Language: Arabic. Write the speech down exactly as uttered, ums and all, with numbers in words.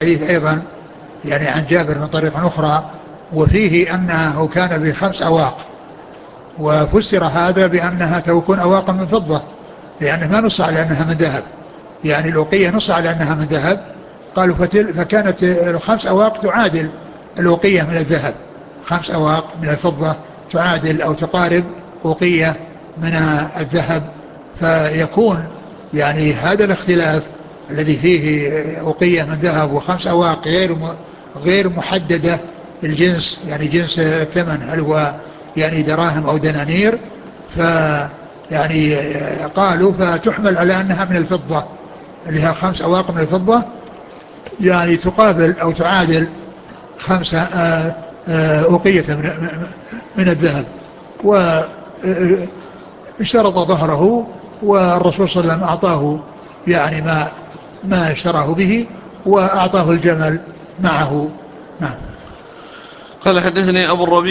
أيضا يعني عن جابر من طريق أخرى، وفيه أنه كان بخمس أواق، وفسر هذا بأنها تكون أواقا من فضة، لأنه ما نص على أنها من ذهب، يعني الأوقية نص على أنها من ذهب. قالوا فتل فكانت الخمس أواق تعادل الأوقية من الذهب، خمس أواق من الفضة تعادل أو تقارب أوقية من الذهب. فيكون يعني هذا الاختلاف الذي فيه أوقية من ذهب وخمس أواق غير غير محددة الجنس، يعني جنس الثمن هل هو يعني دراهم أو دنانير، ف يعني قالوا فتحمل على أنها من الفضة، اللي هي خمس أواق من الفضة، يعني تقابل أو تعادل خمسة آه، آه، أوقية من, من الذهب. واشترط ظهره، والرسول صلى الله عليه وسلم أعطاه يعني ما ما اشتراه به، وأعطاه الجمل معه. نعم. قال حدثني أبو الربيع